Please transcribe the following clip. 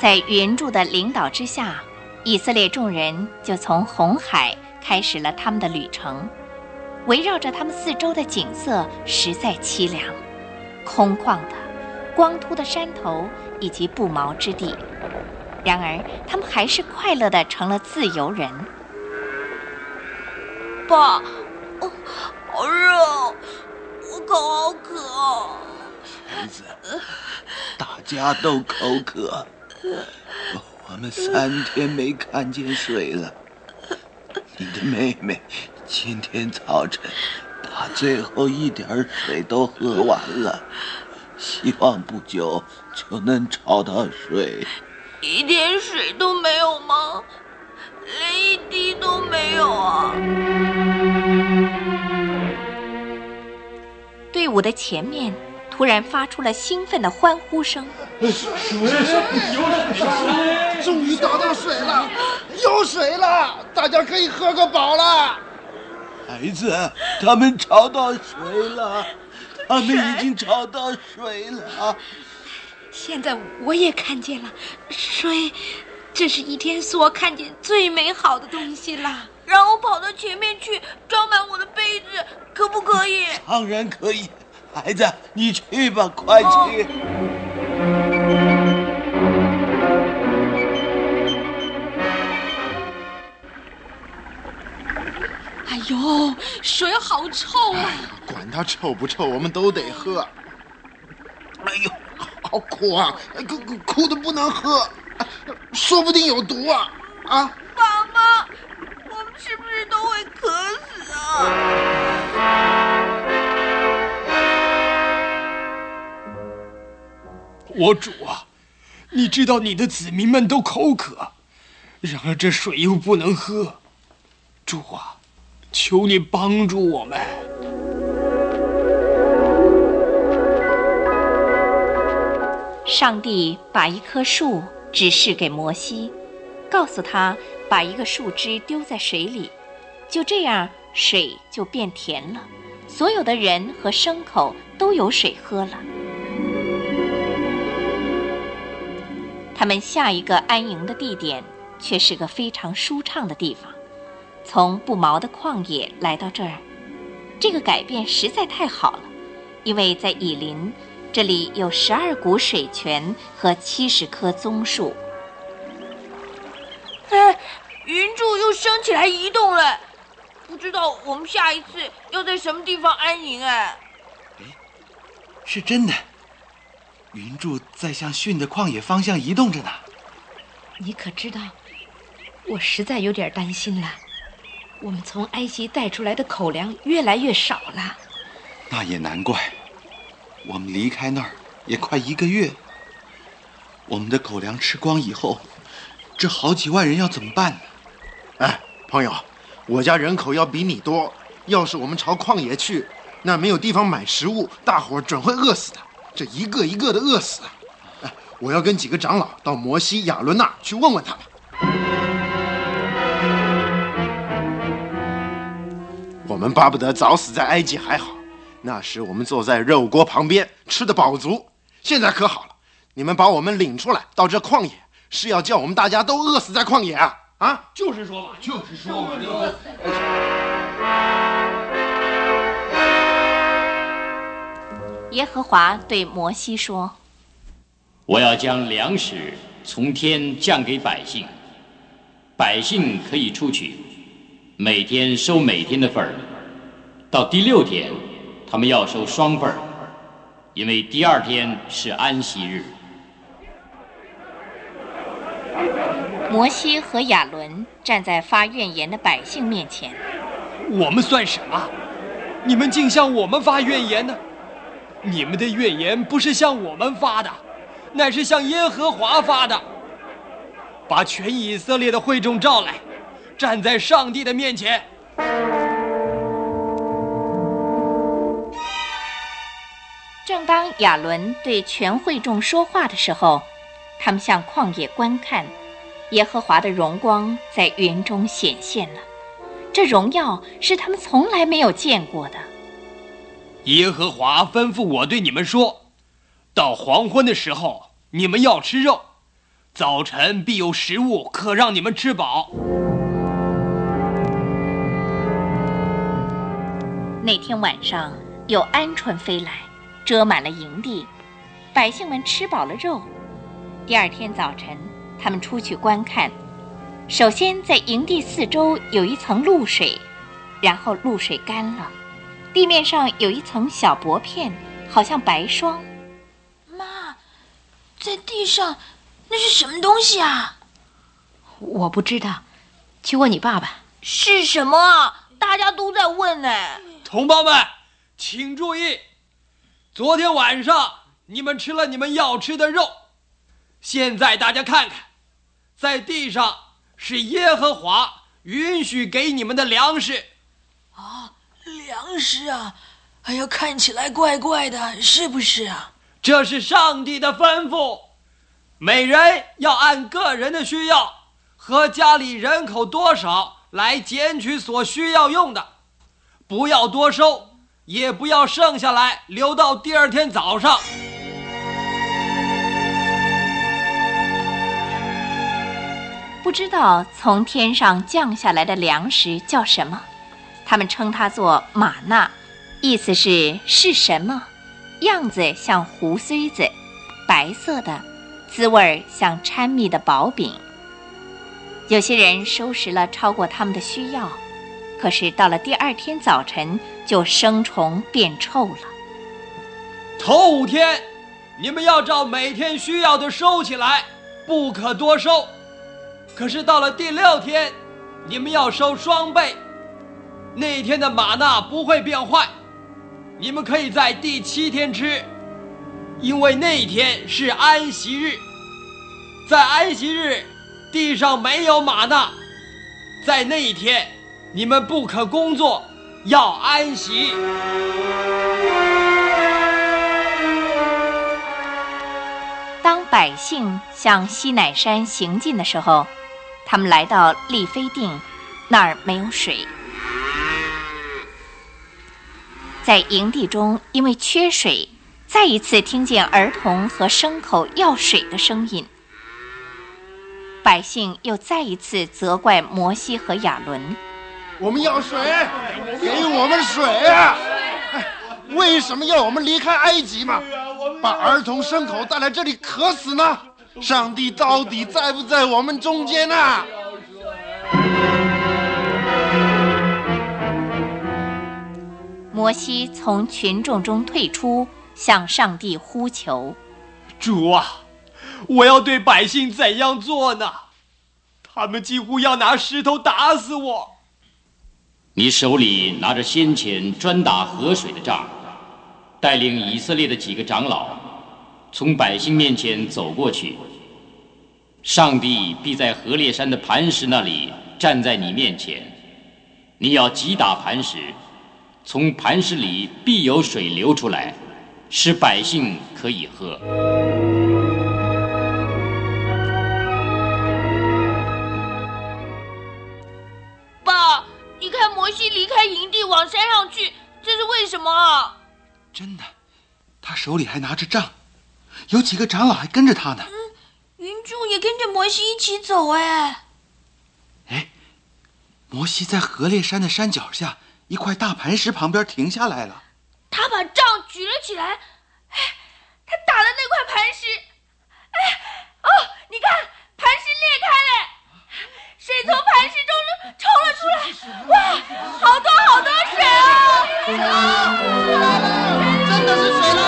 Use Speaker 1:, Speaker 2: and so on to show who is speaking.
Speaker 1: 在云柱的领导之下，以色列众人就从红海开始了他们的旅程。围绕着他们四周的景色实在凄凉，空旷的、光秃的山头以及不毛之地。然而，他们还是快乐地成了自由人。
Speaker 2: 爸，好热，我口好渴。
Speaker 3: 孩子，大家都口渴，我们3天没看见水了。你的妹妹今天早晨把最后一点水都喝完了，希望不久就能找到水。
Speaker 2: 一点水都没有吗？连一滴都没有啊！
Speaker 1: 队伍的前面突然发出了兴奋的欢呼声。
Speaker 4: 水！终于打到水了，有水了，大家可以喝个饱了。
Speaker 3: 孩子，他们找到水了，他们已经找到水了。
Speaker 5: 现在我也看见了水，这是一天所看见最美好的东西了。
Speaker 2: 让我跑到前面去装满我的杯子，可不可以？
Speaker 3: 当然可以，孩子，你去吧，快去。
Speaker 5: 哎呦，水好臭啊！
Speaker 4: 管它臭不臭，我们都得喝。哎呦，好苦啊，苦的不能喝，说不定有毒啊！啊，
Speaker 2: 爸妈，我们是不是都会渴死啊？
Speaker 6: 我主啊，你知道你的子民们都口渴，然而这水又不能喝，主啊，求你帮助我们。
Speaker 1: 上帝把一棵树指示给摩西，告诉他把一个树枝丢在水里，就这样水就变甜了，所有的人和牲口都有水喝了。他们下一个安营的地点却是个非常舒畅的地方，从不毛的旷野来到这儿，这个改变实在太好了，因为在以琳这里有12股水泉和70棵棕树。
Speaker 2: 哎，云柱又升起来移动了，不知道我们下一次要在什么地方安营哎。
Speaker 7: 是真的，云柱在向逊的旷野方向移动着呢。
Speaker 5: 你可知道，我实在有点担心了。我们从埃及带出来的口粮越来越少了。
Speaker 7: 那也难怪，我们离开那儿也快1个月，我们的口粮吃光以后，这好几万人要怎么办呢？
Speaker 4: 哎，朋友，我家人口要比你多，要是我们朝旷野去，那没有地方买食物，大伙儿准会饿死的，这一个一个的饿死。哎，我要跟几个长老到摩西、亚伦那儿去问问他们。我们巴不得早死在埃及还好，那时我们坐在肉锅旁边，吃得饱足。现在可好了，你们把我们领出来到这旷野，是要叫我们大家都饿死在旷野啊？啊，
Speaker 6: 就是说嘛。
Speaker 1: 耶和华对摩西说：
Speaker 8: 我要将粮食从天降给百姓，百姓可以出去，每天收每天的份儿，到第6天他们要收双份儿，因为第2天是安息日。
Speaker 1: 摩西和亚伦站在发怨言的百姓面前。
Speaker 6: 我们算什么？你们竟向我们发怨言呢？你们的怨言不是向我们发的，乃是向耶和华发的。把全以色列的会众召来，站在上帝的面前。
Speaker 1: 正当亚伦对全会众说话的时候，他们向旷野观看，耶和华的荣光在云中显现了，这荣耀是他们从来没有见过的。
Speaker 6: 耶和华吩咐我对你们说，到黄昏的时候，你们要吃肉， 早晨必有食物可让你们吃饱。
Speaker 1: 那天晚上有鹌鹑飞来，遮满了营地，百姓们吃饱了肉。第二天早晨，他们出去观看，首先在营地四周有一层露水，然后露水干了，地面上有一层小薄片，好像白霜。
Speaker 2: 妈，在地上那是什么东西啊？
Speaker 5: 我不知道，去问你爸爸。
Speaker 2: 是什么啊？大家都在问呢。
Speaker 6: 同胞们，请注意，昨天晚上你们吃了你们要吃的肉，现在大家看看，在地上是耶和华允许给你们的粮食。
Speaker 2: 啊，粮食啊！哎呀，看起来怪怪的，是不是啊？
Speaker 6: 这是上帝的吩咐，每人要按个人的需要和家里人口多少来捡取所需要用的，不要多收，也不要剩下来留到第二天早上。
Speaker 1: 不知道从天上降下来的粮食叫什么，他们称它做玛纳，意思是什么，样子像胡荽子，白色的，滋味像掺蜜的薄饼。有些人收拾了超过他们的需要，可是到了第二天早晨就生虫变臭了。
Speaker 6: 头5天你们要照每天需要的收起来，不可多收。可是到了第6天，你们要收双倍。那天的玛纳不会变坏，你们可以在第7天吃，因为那一天是安息日。在安息日，地上没有玛纳，在那一天，你们不可工作，要安息。
Speaker 1: 当百姓向西乃山行进的时候，他们来到利非定，那儿没有水。在营地中，因为缺水，再一次听见儿童和牲口要水的声音。百姓又再一次责怪摩西和亚伦：
Speaker 4: 我们要水，给我们水啊！为什么要我们离开埃及嘛？把儿童牲口带来这里渴死呢？上帝到底在不在我们中间啊？
Speaker 1: 摩西从群众中退出，向上帝呼求：
Speaker 6: 主啊，我要对百姓怎样做呢？他们几乎要拿石头打死我。
Speaker 8: 你手里拿着先前专打河水的杖，带领以色列的几个长老从百姓面前走过去，上帝必在何烈山的磐石那里站在你面前，你要击打磐石，从磐石里必有水流出来，使百姓可以喝。
Speaker 2: 爸，你看摩西离开营地往山上去，这是为什么啊？
Speaker 7: 真的，他手里还拿着杖，有几个长老还跟着他呢。
Speaker 2: 云柱也跟着摩西一起走哎，
Speaker 7: 摩西在何烈山的山脚下一块大磐石旁边停下来了，
Speaker 2: 他把杖举了起来，他打的那块磐石，你看磐石裂开了，水从磐石中抽了出来，哇，好多好多水啊！
Speaker 4: 真的是水了！